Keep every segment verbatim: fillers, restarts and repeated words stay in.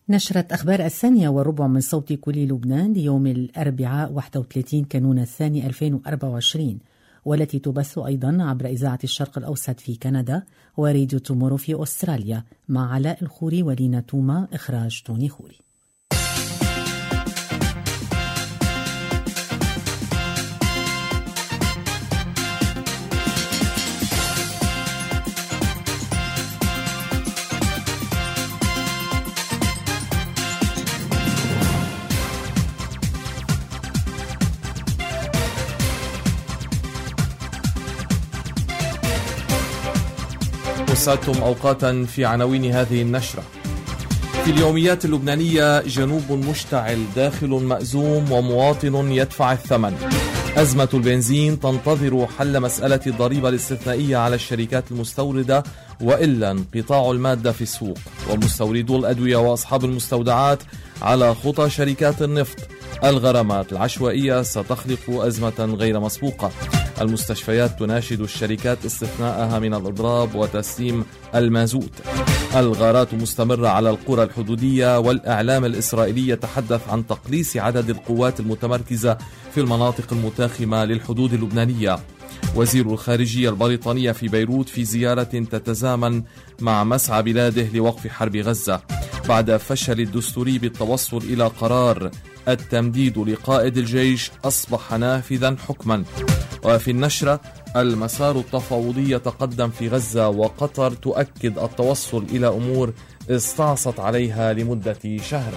نشرة أخبار الثانية والربع من صوت كل لبنان ليوم الأربعاء واحد وثلاثين كانون الثاني ألفين وأربعة وعشرين، والتي تبث أيضا عبر إذاعة الشرق الأوسط في كندا وراديو تومورو في أستراليا، مع علاء الخوري ولينا توما، إخراج توني خوري. أسعدتم أوقاتا في عناوين هذه النشرة. في اليوميات اللبنانية: جنوب مشتعل، داخل مأزوم، ومواطن يدفع الثمن. أزمة البنزين تنتظر حل مسألة الضريبة الاستثنائية على الشركات المستوردة، وإلا انقطاع المادة في السوق. ومستوردو الأدوية وأصحاب المستودعات على خطى شركات النفط. الغرامات العشوائية ستخلق أزمة غير مسبوقة. المستشفيات تناشد الشركات استثناءها من الإضراب وتسليم المازوت. الغارات مستمرة على القرى الحدودية، والإعلام الإسرائيلي يتحدث عن تقليص عدد القوات المتمركزة في المناطق المتاخمة للحدود اللبنانية. وزير الخارجية البريطانية في بيروت في زيارة تتزامن مع مسعى بلاده لوقف حرب غزة، بعد فشل الدستوري بالتوصل إلى قرار. التمديد لقائد الجيش أصبح نافذا حكما. وفي النشرة: المسار التفاوضي يتقدم في غزة، وقطر تؤكد التوصل إلى أمور استعصت عليها لمدة شهر.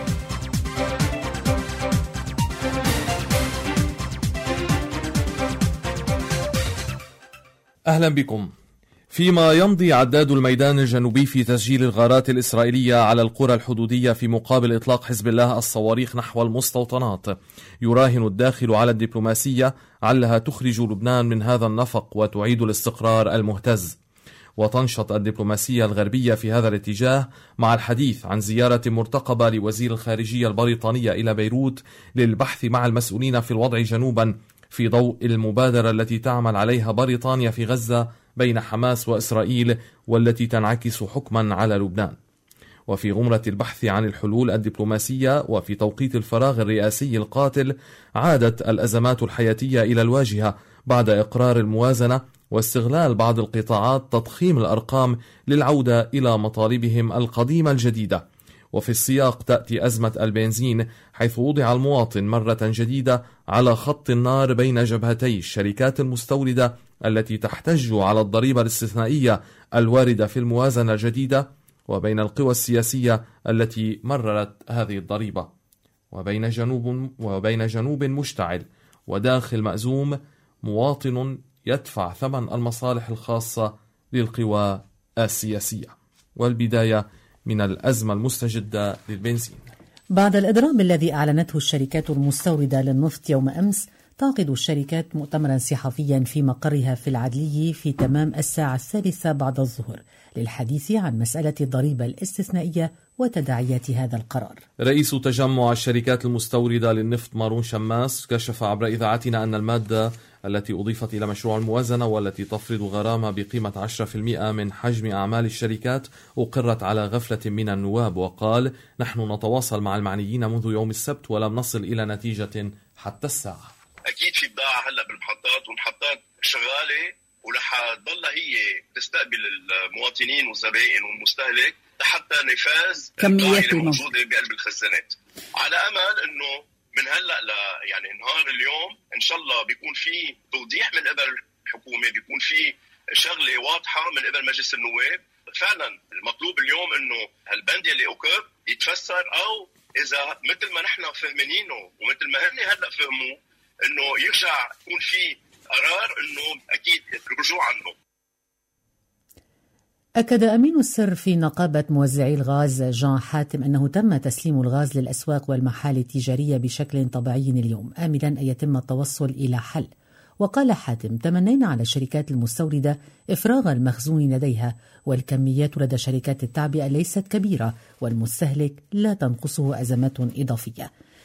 أهلا بكم. فيما يمضي عداد الميدان الجنوبي في تسجيل الغارات الإسرائيلية على القرى الحدودية في مقابل إطلاق حزب الله الصواريخ نحو المستوطنات، يراهن الداخل على الدبلوماسية علها تخرج لبنان من هذا النفق وتعيد الاستقرار المهتز. وتنشط الدبلوماسية الغربية في هذا الاتجاه مع الحديث عن زيارة مرتقبة لوزير الخارجية البريطانية إلى بيروت للبحث مع المسؤولين في الوضع جنوبا، في ضوء المبادرة التي تعمل عليها بريطانيا في غزة بين حماس وإسرائيل، والتي تنعكس حكما على لبنان. وفي غمرة البحث عن الحلول الدبلوماسية وفي توقيت الفراغ الرئاسي القاتل، عادت الأزمات الحياتية إلى الواجهة بعد إقرار الموازنة واستغلال بعض القطاعات تضخيم الأرقام للعودة إلى مطالبهم القديمة الجديدة. وفي السياق تأتي أزمة البنزين، حيث وضع المواطن مرة جديدة على خط النار بين جبهتي الشركات المستوردة التي تحتج على الضريبة الاستثنائية الواردة في الموازنة الجديدة، وبين القوى السياسية التي مررت هذه الضريبة. وبين جنوب وبين جنوب مشتعل وداخل مأزوم، مواطن يدفع ثمن المصالح الخاصة للقوى السياسية. والبداية من الأزمة المستجدة للبنزين. بعد الإضراب الذي أعلنته الشركات المستوردة للنفط يوم أمس، تعقد الشركات مؤتمرا صحفيا في مقرها في العدلية في تمام الساعة الثالثة بعد الظهر للحديث عن مسألة الضريبة الاستثنائية وتداعيات هذا القرار. رئيس تجمع الشركات المستوردة للنفط مارون شماس كشف عبر إذاعتنا أن المادة التي أضيفت إلى مشروع الموازنة والتي تفرض غرامة بقيمة عشرة بالمئة من حجم أعمال الشركات أقرت على غفلة من النواب. وقال: نحن نتواصل مع المعنيين منذ يوم السبت ولم نصل إلى نتيجة حتى الساعة. أكيد في بضاعة هلأ بالمحطات، والمحطات شغالة ورح تضلها هي تستقبل المواطنين والزبائن والمستهلك حتى نفاذ كميات الموجودة بقلب الخزانات، على أمل أنه من هلأ ل يعني نهار اليوم إن شاء الله بيكون في توضيح من قبل الحكومة، بيكون في شغلة واضحة من قبل مجلس النواب. فعلا المطلوب اليوم أنه هالبند اللي أقر يتفسر، أو إذا مثل ما نحن فهمينه ومثل ما هن هلأ فهموا انه يرجع يكون في قرار انه اكيد الرجوع عنه. أكد أمين السر في نقابة موزعي الغاز جان حاتم أنه تم تسليم الغاز للأسواق والمحال التجارية بشكل طبيعي اليوم، آملا أن يتم التوصل إلى حل. وقال حاتم: تمنينا على الشركات المستوردة إفراغ المخزون لديها، والكميات لدى شركات التعبئة ليست كبيرة، والمستهلك لا تنقصه أزمات إضافية.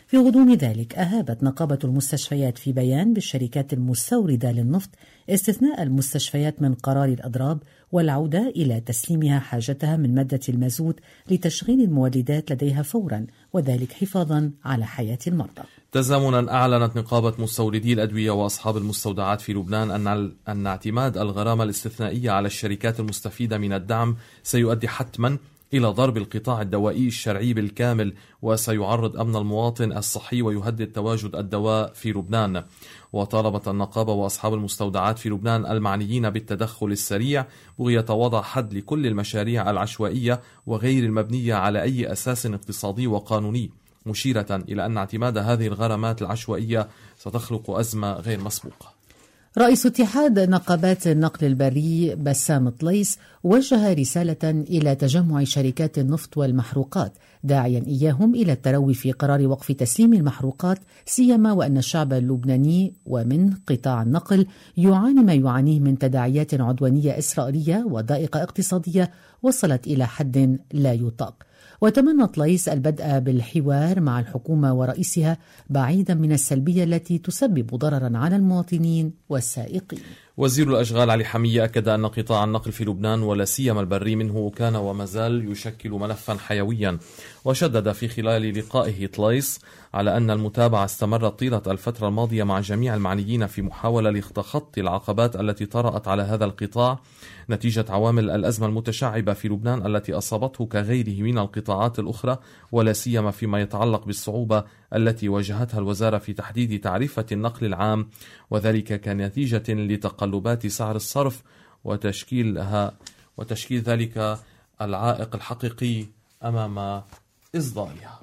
في غضون ذلك أهابت نقابة المستشفيات في بيان بالشركات المستوردة للنفط استثناء المستشفيات من قرار الأضراب والعودة إلى تسليمها حاجتها من مادة المازوت لتشغيل المولدات لديها فورا، وذلك حفاظا على حياة المرضى. تزامنا أعلنت نقابة مستوردي الأدوية وأصحاب المستودعات في لبنان أن أن اعتماد الغرامة الاستثنائية على الشركات المستفيدة من الدعم سيؤدي حتما إلى ضرب القطاع الدوائي الشرعي بالكامل، وسيعرض أمن المواطن الصحي ويهدد تواجد الدواء في لبنان. وطالبت النقابة وأصحاب المستودعات في لبنان المعنيين بالتدخل السريع بغية وضع حد لكل المشاريع العشوائية وغير المبنية على أي أساس اقتصادي وقانوني، مشيرة إلى أن اعتماد هذه الغرامات العشوائية ستخلق أزمة غير مسبوقة. رئيس اتحاد نقابات النقل البري بسام طليس وجه رسالة إلى تجمع شركات النفط والمحروقات داعيا إياهم إلى التروي في قرار وقف تسليم المحروقات، سيما وأن الشعب اللبناني ومن قطاع النقل يعاني ما يعانيه من تداعيات عدوانية إسرائيلية وضائقة اقتصادية وصلت إلى حد لا يطاق. وتمنى طليس البدء بالحوار مع الحكومة ورئيسها بعيدا من السلبية التي تسبب ضررا على المواطنين والسائقين. وزير الأشغال علي حمية أكد أن قطاع النقل في لبنان ولا سيما البري منه كان وما زال يشكل ملفا حيويا، وشدد في خلال لقائه طليس على أن المتابعة استمرت طيلة الفترة الماضية مع جميع المعنيين في محاولة لتخطي العقبات التي طرأت على هذا القطاع نتيجة عوامل الأزمة المتشعبة في لبنان التي أصابته كغيره من القطاعات الأخرى، ولا سيما فيما يتعلق بالصعوبة التي واجهتها الوزارة في تحديد تعرفة النقل العام، وذلك كنتيجة لتقلبات سعر الصرف وتشكيلها وتشكيل ذلك العائق الحقيقي أمام إصدارها.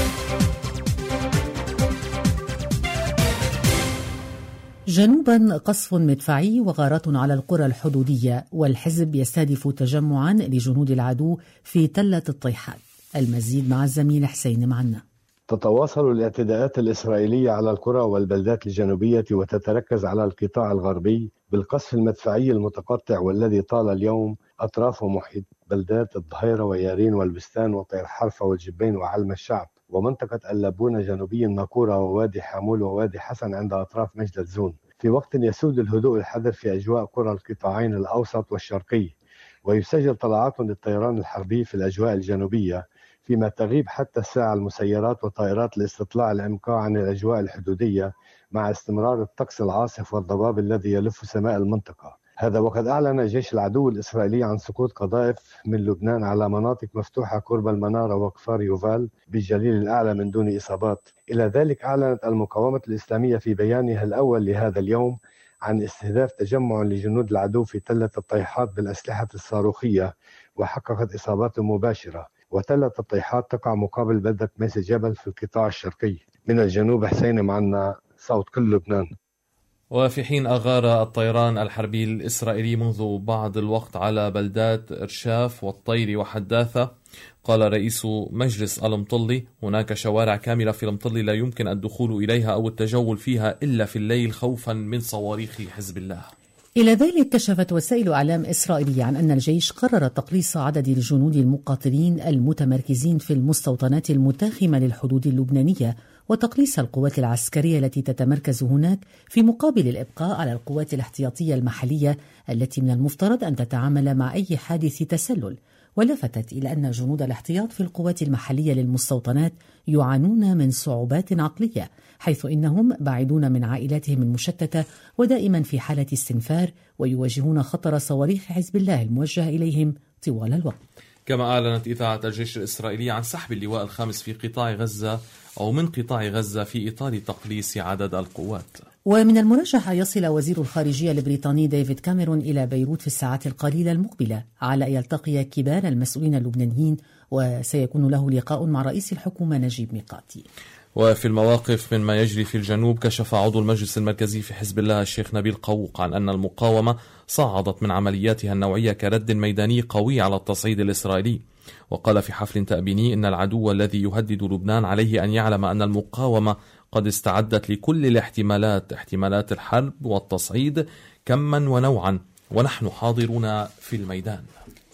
جنوبا قصف مدفعي وغارات على القرى الحدودية، والحزب يستهدف تجمعا لجنود العدو في تلة الطيحات. المزيد مع الزميل حسين معنا. تتواصل الاعتداءات الإسرائيلية على القرى والبلدات الجنوبية وتتركز على القطاع الغربي بالقصف المدفعي المتقطع والذي طال اليوم أطراف محيط بلدات الظهيرة ويارين والبستان وطير حرفة والجبين وعلم الشعب ومنطقة اللبونة جنوبي الناقورة ووادي حامول ووادي حسن عند أطراف مجدة زون، في وقت يسود الهدوء الحذر في أجواء قرى القطاعين الأوسط والشرقي، ويسجل طلعات للطيران الحربي في الأجواء الجنوبية، فيما تغيب حتى الساعة المسيرات وطائرات الاستطلاع الإمقاع عن الأجواء الحدودية مع استمرار الطقس العاصف والضباب الذي يلف سماء المنطقة. هذا وقد أعلن جيش العدو الإسرائيلي عن سقوط قذائف من لبنان على مناطق مفتوحة قرب المنارة وكفار يوفال بالجليل الأعلى من دون إصابات. إلى ذلك أعلنت المقاومة الإسلامية في بيانها الأول لهذا اليوم عن استهداف تجمع لجنود العدو في تلة الطيحات بالأسلحة الصاروخية وحققت إصابات مباشرة. وتلة الطيحات تقع مقابل بلدة ميس جبل في القطاع الشرقي. من الجنوب حسين معنا صوت كل لبنان. وفي حين أغار الطيران الحربي الإسرائيلي منذ بعض الوقت على بلدات إرشاف والطير وحداثة، قال رئيس مجلس المطلي هناك شوارع كاملة في المطلي لا يمكن الدخول إليها أو التجول فيها إلا في الليل خوفا من صواريخ حزب الله. إلى ذلك كشفت وسائل إعلام إسرائيلية عن أن الجيش قرر تقليص عدد الجنود المقاتلين المتمركزين في المستوطنات المتاخمة للحدود اللبنانية وتقليص القوات العسكرية التي تتمركز هناك في مقابل الإبقاء على القوات الاحتياطية المحلية التي من المفترض أن تتعامل مع أي حادث تسلل. ولفتت إلى أن جنود الاحتياط في القوات المحلية للمستوطنات يعانون من صعوبات عقلية، حيث إنهم بعيدون من عائلاتهم المشتتة ودائما في حالة استنفار، ويواجهون خطر صواريخ حزب الله الموجهة إليهم طوال الوقت. كما أعلنت إذاعة الجيش الإسرائيلي عن سحب اللواء الخامس في قطاع غزة أو من قطاع غزة في إطار تقليص عدد القوات. ومن المرجح أن يصل وزير الخارجية البريطاني ديفيد كاميرون إلى بيروت في الساعات القليلة المقبلة على أن يلتقي كبار المسؤولين اللبنانيين، وسيكون له لقاء مع رئيس الحكومة نجيب ميقاتي. وفي المواقف مما يجري في الجنوب، كشف عضو المجلس المركزي في حزب الله الشيخ نبيل قوق عن أن المقاومة صعدت من عملياتها النوعية كرد ميداني قوي على التصعيد الإسرائيلي. وقال في حفل تأبيني إن العدو الذي يهدد لبنان عليه أن يعلم أن المقاومة قد استعدت لكل الاحتمالات، احتمالات الحرب والتصعيد كما ونوعا، ونحن حاضرون في الميدان.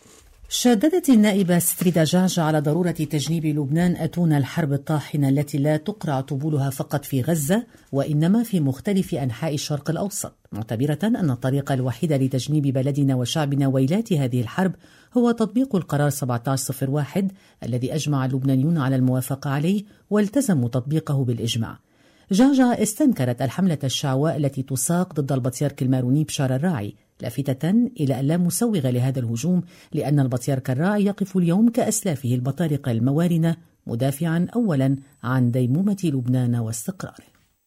شددت النائبة ستري دجاج على ضرورة تجنيب لبنان أتون الحرب الطاحنة التي لا تقرع طبولها فقط في غزة وإنما في مختلف أنحاء الشرق الأوسط، معتبرة أن الطريقة الوحيدة لتجنيب بلدنا وشعبنا ويلات هذه الحرب هو تطبيق القرار سبعة عشر صفر واحد الذي أجمع اللبنانيون على الموافقة عليه والتزموا تطبيقه بالإجماع. جعجع استنكرت الحملة الشعواء التي تساق ضد البطيرك الماروني بشار الراعي، لافتة إلى أن لا مسوغ لهذا الهجوم لأن البطيرك الراعي يقف اليوم كأسلافه البطارقة الموارنة مدافعا أولا عن ديمومة لبنان واستقراره.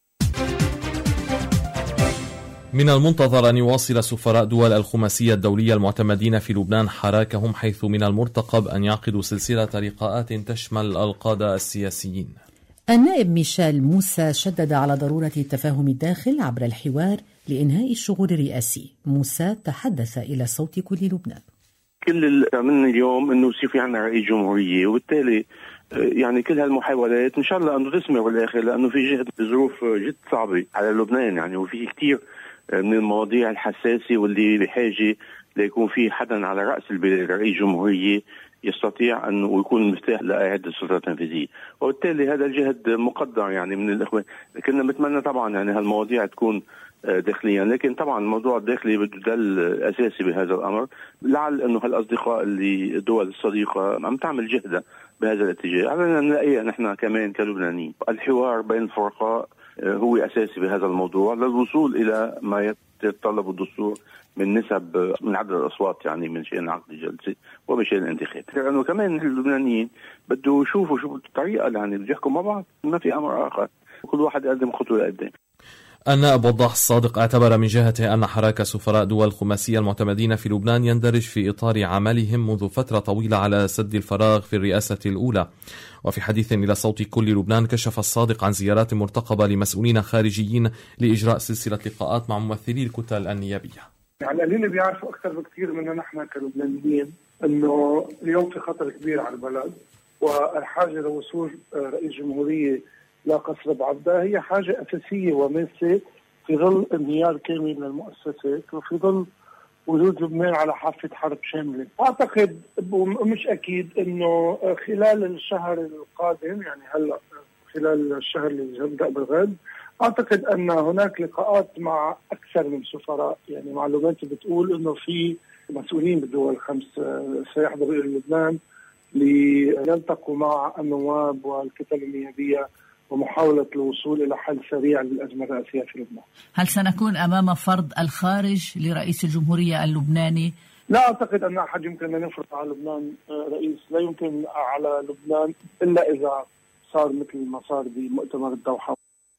من المنتظر أن يواصل سفراء دول الخماسية الدولية المعتمدين في لبنان حراكهم، حيث من المرتقب أن يعقدوا سلسلة لقاءات تشمل القادة السياسيين. النائب ميشيل موسى شدد على ضرورة التفاهم الداخل عبر الحوار لإنهاء الشغل الرئاسي. موسى تحدث إلى صوت كل لبنان. كل اللي عملنا اليوم أنه يصير في عنا رئيس جمهورية، وبالتالي يعني كل هالمحاولات إن شاء الله أنه تثمر بالآخر، لأنه في جهد ظروف جد صعبة على لبنان يعني، وفي كتير من المواضيع الحساسة واللي بحاجة ليكون في حدا على رأس البلاد رئيس جمهورية يستطيع أن يكون المفتاح لإعادة السلطة التنفيذية، وبالتالي هذا الجهد مقدر يعني من الإخوان. كنا بنتمنى طبعا يعني هالمواضيع تكون داخليا، لكن طبعا الموضوع الداخلي بده يضل أساسي بهذا الأمر، لعل أنه هالأصدقاء اللي الدول الصديقة عم تعمل جهدها بهذا الاتجاه، علينا نلاقيها نحن كمان كلبنانيين. الحوار بين الفرقاء هو أساسي بهذا الموضوع للوصول إلى ما يتطلب الدستور من نسب من عدد الأصوات يعني من شأن عقد الجلسة وبشأن الانتخابات، لأنه كمان اللبنانيين بده يشوفوا شو الطريقة يعني بده يحكوا مع بعض، ما في أمر آخر، كل واحد يقدم خطوة لقدام. النائب وضاح الصادق اعتبر من جهته أن حراك سفراء دول الخماسية المعتمدين في لبنان يندرج في إطار عملهم منذ فترة طويلة على سد الفراغ في الرئاسة الأولى. وفي حديث إلى صوت كل لبنان كشف الصادق عن زيارات مرتقبة لمسؤولين خارجيين لإجراء سلسلة لقاءات مع ممثلي الكتل النيابية. يعني اللي بيعرفوا أكثر بكثير مننا نحن كلبنانيين أنه اليوم في خطر كبير على البلد، والحاجة لوصول رئيس جمهورية لا قصر بعبدة هي حاجة أساسية وماسة في ظل انهيار كامل للمؤسسات وفي ظل وجود لبنان على حافة حرب شاملة. أعتقد ومش أكيد أنه خلال الشهر القادم يعني هلأ خلال الشهر اللي يبدأ بالغد، أعتقد أن هناك لقاءات مع أكثر من سفراء، يعني معلوماتي بتقول أنه في مسؤولين بالدول الخمس سيحضروا إلى لبنان ليلتقوا مع النواب والكتل النيابية ومحاولة الوصول إلى حل سريع للأزمة الرئاسية في لبنان. هل سنكون أمام فرض الخارج لرئيس الجمهورية اللبناني؟ لا أعتقد أن أحد يمكن أن يفرض على لبنان رئيس، لا يمكن على لبنان إلا إذا صار مثل ما صار بمؤتمر الدوحة.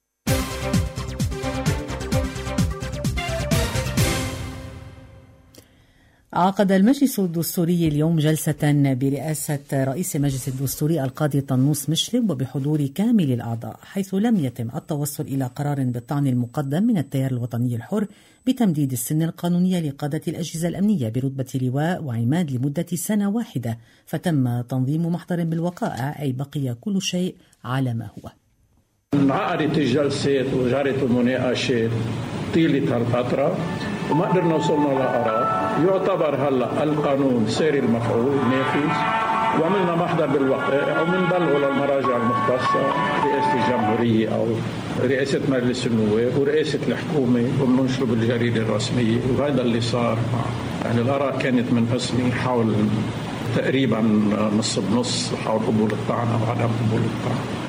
عقد المجلس الدستوري اليوم جلسة برئاسة رئيس المجلس الدستوري القاضي طنوس مشلب وبحضور كامل الأعضاء، حيث لم يتم التوصل إلى قرار بالطعن المقدم من التيار الوطني الحر بتمديد السن القانونية لقادة الأجهزة الأمنية برتبة لواء وعماد لمدة سنة واحدة، فتم تنظيم محضر بالوقائع، أي بقي كل شيء على ما هو. انعقدت الجلسات وجرت المناقشات طيلة هالفترة وما قدرنا وصلنا لقرار. يعتبر هلا القانون ساري المفعول نافذ، وعملنا محضر بالوقائع ومنبلغه للمراجع المختصة، رئاسة الجمهورية أو رئاسة مجلس النواب ورئاسة الحكومة، وبننشره بالجريدة الرسمية. وهذا اللي صار. يعني الآراء كانت من قسمي حول تقريبا نص بنص حول قبول الطعن أو عدم قبول الطعن.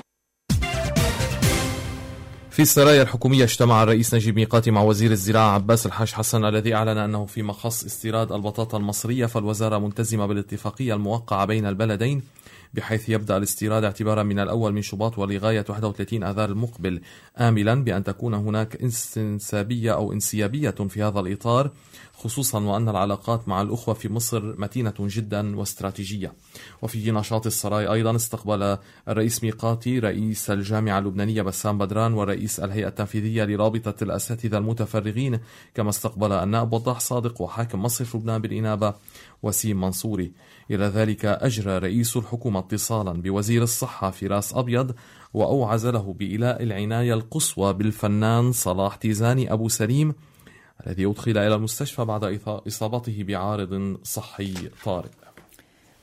في السرايا الحكومية اجتمع الرئيس نجيب ميقاتي مع وزير الزراعة عباس الحاج حسن الذي أعلن أنه في مخص استيراد البطاطا المصرية فالوزارة ملتزمة بالاتفاقية الموقعة بين البلدين، بحيث يبدأ الاستيراد اعتبارا من الأول من شباط ولغاية واحد وثلاثين آذار المقبل، آملا بأن تكون هناك انسيابية أو انسيابية في هذا الإطار، خصوصا وأن العلاقات مع الأخوة في مصر متينة جدا واستراتيجية. وفي نشاط السراي أيضا استقبل الرئيس ميقاتي رئيس الجامعة اللبنانية بسام بدران ورئيس الهيئة التنفيذية لرابطة الأساتذة المتفرغين، كما استقبل النائب وضاح صادق وحاكم مصرف لبنان بالإنابة وسيم منصوري. إلى ذلك أجرى رئيس الحكومة اتصالا بوزير الصحة فراس أبيض وأوعز له بإيلاء العناية القصوى بالفنان صلاح تيزاني أبو سليم الذي أدخل إلى المستشفى بعد إصابته بعارض صحي طارئ.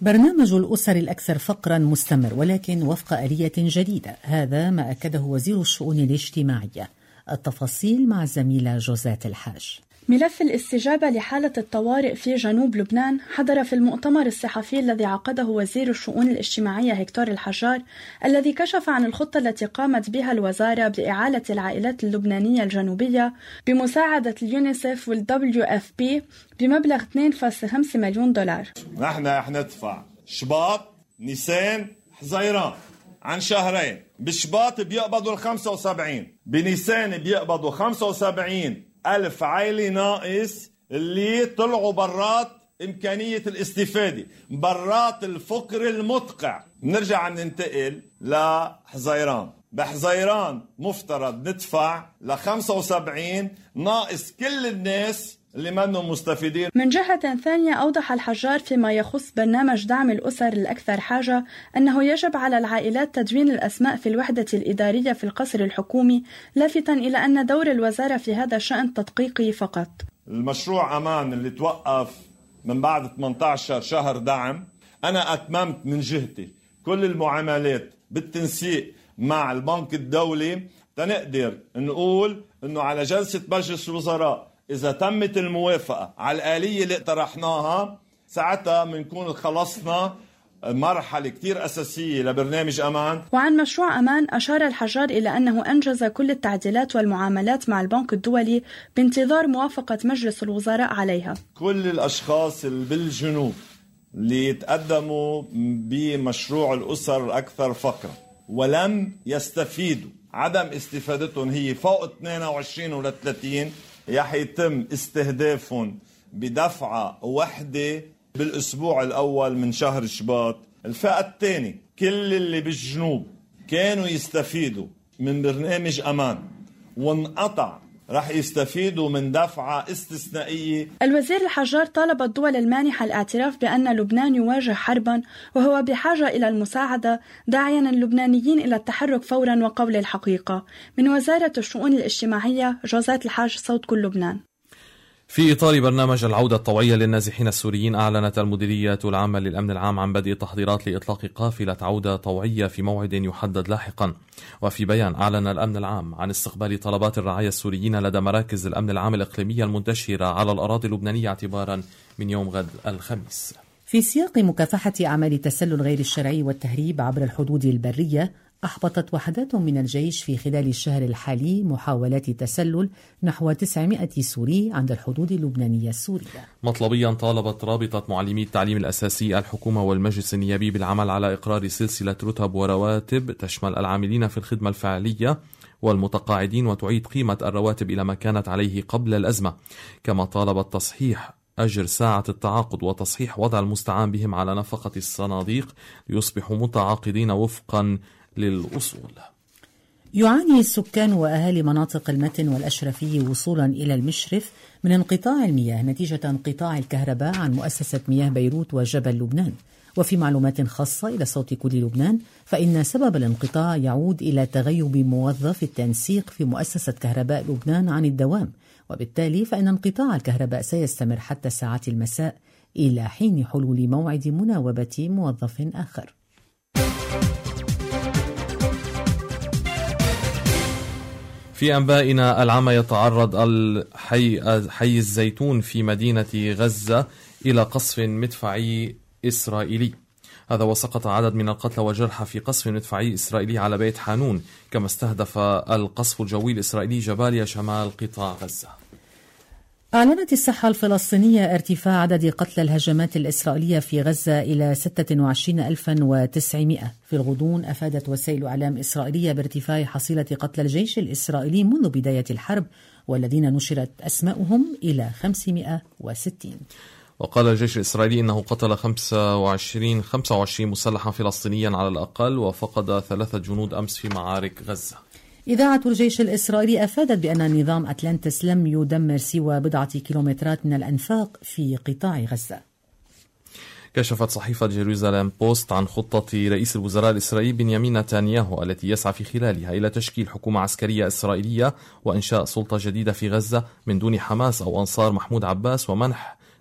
برنامج الأسر الأكثر فقرا مستمر، ولكن وفق آلية جديدة. هذا ما أكده وزير الشؤون الاجتماعية. التفاصيل مع الزميلة جوزات الحاج. ملف الاستجابة لحالة الطوارئ في جنوب لبنان حضر في المؤتمر الصحفي الذي عقده وزير الشؤون الاجتماعية هكتور الحجار، الذي كشف عن الخطة التي قامت بها الوزارة بإعالة العائلات اللبنانية الجنوبية بمساعدة اليونيسف والدبليو اف بي بمبلغ اثنين فاصلة خمسة مليون دولار. نحن رح ندفع شباط، نيسان، حزيران عن شهرين. بشباط بيقبضوا الخمسة وسبعين، بنيسان بيقبضوا خمسة وسبعين ألف عائلة ناقص اللي طلعوا برات إمكانية الاستفادة، برات الفقر المدقع. نرجع ننتقل لحزيران. بحزيران مفترض ندفع لخمسة وسبعين ناقص كل الناس اللي منهم مستفيدين. من جهة ثانية، أوضح الحجار فيما يخص برنامج دعم الأسر الأكثر حاجة أنه يجب على العائلات تدوين الأسماء في الوحدة الإدارية في القصر الحكومي، لافتاً إلى أن دور الوزارة في هذا الشأن تدقيقي فقط. المشروع أمان اللي توقف من بعد ثمانية عشر شهر دعم، أنا أتممت من جهتي كل المعاملات بالتنسيق مع البنك الدولي تنقدر نقول أنه على جلسة مجلس الوزراء إذا تمت الموافقة على الآلية اللي اقترحناها، ساعتها منكون خلصنا مرحلة كتير أساسية لبرنامج أمان. وعن مشروع أمان أشار الحجار إلى أنه أنجز كل التعديلات والمعاملات مع البنك الدولي بانتظار موافقة مجلس الوزراء عليها. كل الأشخاص اللي بالجنوب اللي تقدموا بمشروع الأسر الأكثر فقرا ولم يستفيدوا، عدم استفادتهم هي فوق اثنين وعشرين ولا ثلاثين، رح يتم استهدافهم بدفعة وحدة بالأسبوع الأول من شهر شباط. الفئة الثانية كل اللي بالجنوب كانوا يستفيدوا من برنامج أمان وانقطع، رح يستفيدوا من دفعة استثنائية. الوزير الحجار طالب الدول المانحة الاعتراف بأن لبنان يواجه حربا وهو بحاجة إلى المساعدة، داعيا اللبنانيين إلى التحرك فورا وقول الحقيقة. من وزارة الشؤون الاجتماعية، جوزات الحاج، صوت كل لبنان. في إطار برنامج العودة الطوعية للنازحين السوريين، أعلنت المديرية العامة للأمن العام عن بدء التحضيرات لإطلاق قافلة عودة طوعية في موعد يحدد لاحقا. وفي بيان أعلن الأمن العام عن استقبال طلبات الرعاية السوريين لدى مراكز الأمن العام الإقليمية المنتشرة على الأراضي اللبنانية اعتبارا من يوم غد الخميس. في سياق مكافحة أعمال التسلل غير الشرعي والتهريب عبر الحدود البرية، أحبطت وحدات من الجيش في خلال الشهر الحالي محاولات تسلل نحو تسعمائة سوري عند الحدود اللبنانية السورية. مطلبيا طالبت رابطة معلمي التعليم الأساسي الحكومة والمجلس النيابي بالعمل على إقرار سلسلة رتب ورواتب تشمل العاملين في الخدمة الفعلية والمتقاعدين، وتعيد قيمة الرواتب إلى ما كانت عليه قبل الأزمة. كما طالبت تصحيح أجر ساعة التعاقد وتصحيح وضع المستعان بهم على نفقة الصناديق ليصبحوا متعاقدين وفقا للأصول. يعاني السكان وأهالي مناطق المتن والأشرفية وصولا إلى المشرف من انقطاع المياه نتيجة انقطاع الكهرباء عن مؤسسة مياه بيروت وجبل لبنان. وفي معلومات خاصة إلى صوت كل لبنان، فإن سبب الانقطاع يعود إلى تغيب موظف التنسيق في مؤسسة كهرباء لبنان عن الدوام، وبالتالي فإن انقطاع الكهرباء سيستمر حتى ساعات المساء إلى حين حلول موعد مناوبة موظف آخر. في أنبائنا العامة، يتعرض الحي حي الزيتون في مدينة غزة إلى قصف مدفعي إسرائيلي. هذا وسقط عدد من القتلى والجرحى في قصف مدفعي إسرائيلي على بيت حانون، كما استهدف القصف الجوي الإسرائيلي جباليا شمال قطاع غزة. أعلنت الصحة الفلسطينية ارتفاع عدد قتلى الهجمات الإسرائيلية في غزة إلى ستة وعشرين ألفا وتسعمائة. في الغضون أفادت وسائل إعلام إسرائيلية بارتفاع حصيلة قتلى الجيش الإسرائيلي منذ بداية الحرب، والذين نشرت أسماؤهم إلى خمسمائة وستين. وقال الجيش الإسرائيلي إنه قتل خمسة وعشرين مسلحا فلسطينيا على الأقل، وفقد ثلاثة جنود أمس في معارك غزة. إذاعة الجيش الإسرائيلي أفادت بأن نظام أتلانتس لم يدمر سوى بضعة كيلومترات من الأنفاق في قطاع غزة. كشفت صحيفة جيروزاليم بوست عن خطة رئيس الوزراء الإسرائيلي بنيامين نتنياهو التي يسعى في خلالها إلى تشكيل حكومة عسكرية إسرائيلية وإنشاء سلطة جديدة في غزة من دون حماس أو أنصار محمود عباس، ومنح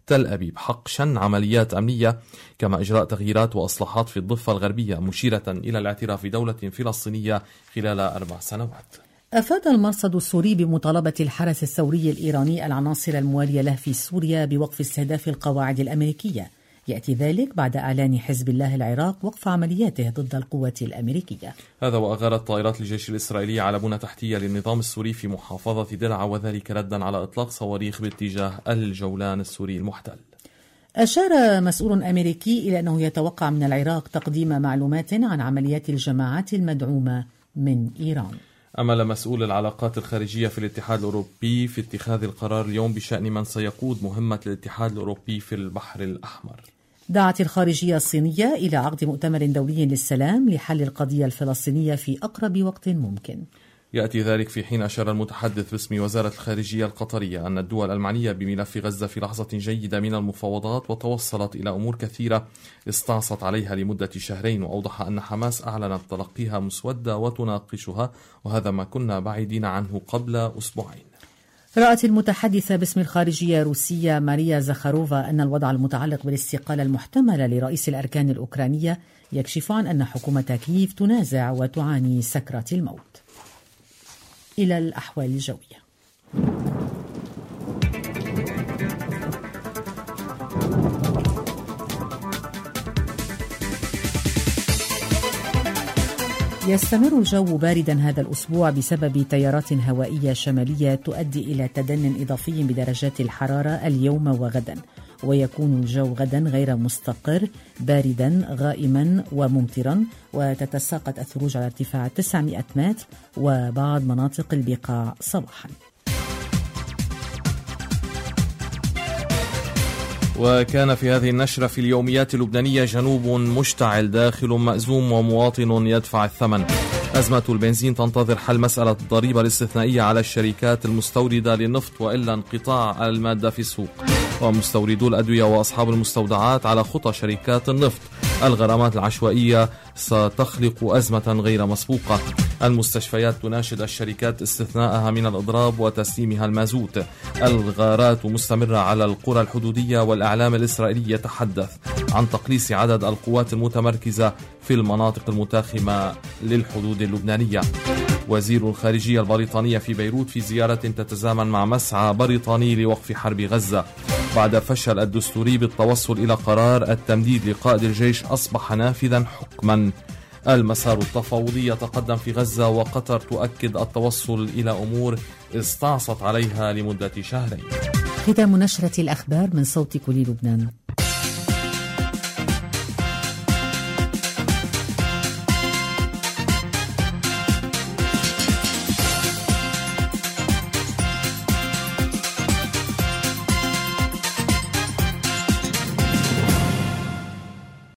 تل أبيب حق شن عمليات أمنية، كما إجراء تغييرات وإصلاحات في الضفة الغربية، مشيرة إلى الاعتراف بدولة فلسطينية خلال أربع سنوات. أفاد المرصد السوري بمطالبة الحرس الثوري الإيراني العناصر الموالية له في سوريا بوقف استهداف القواعد الأمريكية. يأتي ذلك بعد إعلان حزب الله العراق وقف عملياته ضد القوات الأمريكية. هذا وأغارت طائرات الجيش الإسرائيلي على بنى تحتية للنظام السوري في محافظة درعا، وذلك ردا على إطلاق صواريخ باتجاه الجولان السوري المحتل. أشار مسؤول أمريكي إلى أنه يتوقع من العراق تقديم معلومات عن عمليات الجماعات المدعومة من إيران. أمل مسؤول العلاقات الخارجية في الاتحاد الأوروبي في اتخاذ القرار اليوم بشأن من سيقود مهمة الاتحاد الأوروبي في البحر الأحمر. دعت الخارجية الصينية إلى عقد مؤتمر دولي للسلام لحل القضية الفلسطينية في أقرب وقت ممكن. يأتي ذلك في حين أشار المتحدث باسم وزارة الخارجية القطرية أن الدول المعنية بملف غزة في لحظة جيدة من المفاوضات وتوصلت إلى أمور كثيرة استعصت عليها لمدة شهرين، وأوضح أن حماس أعلنت تلقيها مسودة وتناقشها، وهذا ما كنا بعيدين عنه قبل أسبوعين. رأت المتحدثة باسم الخارجية الروسية ماريا زخاروفا أن الوضع المتعلق بالاستقالة المحتملة لرئيس الأركان الأوكرانية يكشف عن أن حكومة كييف تنازع وتعاني سكرات الموت. إلى الأحوال الجوية. يستمر الجو باردا هذا الأسبوع بسبب تيارات هوائية شمالية تؤدي إلى تدن إضافي بدرجات الحرارة اليوم وغدا، ويكون الجو غدا غير مستقر باردا غائما وممطرا، وتتساقط الثلوج على ارتفاع تسعمائة متر وبعض مناطق البقاع صباحا. وكان في هذه النشرة في اليوميات اللبنانية: جنوب مشتعل، داخل مأزوم، ومواطن يدفع الثمن. أزمة البنزين تنتظر حل مسألة الضريبة الاستثنائية على الشركات المستوردة للنفط، وإلا انقطاع المادة في السوق. ومستوردو الأدوية وأصحاب المستودعات على خطى شركات النفط. الغرامات العشوائية ستخلق أزمة غير مسبوقة. المستشفيات تناشد الشركات استثناءها من الإضراب وتسليمها المازوت. الغارات مستمرة على القرى الحدودية، والإعلام الإسرائيلي يتحدث عن تقليص عدد القوات المتمركزة في المناطق المتاخمة للحدود اللبنانية. وزير الخارجية البريطانية في بيروت في زيارة تتزامن مع مسعى بريطاني لوقف حرب غزة. بعد فشل الدستوري بالتوصل إلى قرار التمديد لقائد الجيش أصبح نافذا حكما. المسار التفاوضي يتقدم في غزة، وقطر تؤكد التوصل إلى أمور استعصت عليها لمدة شهرين. ختام نشرة الأخبار من صوت كل لبنان.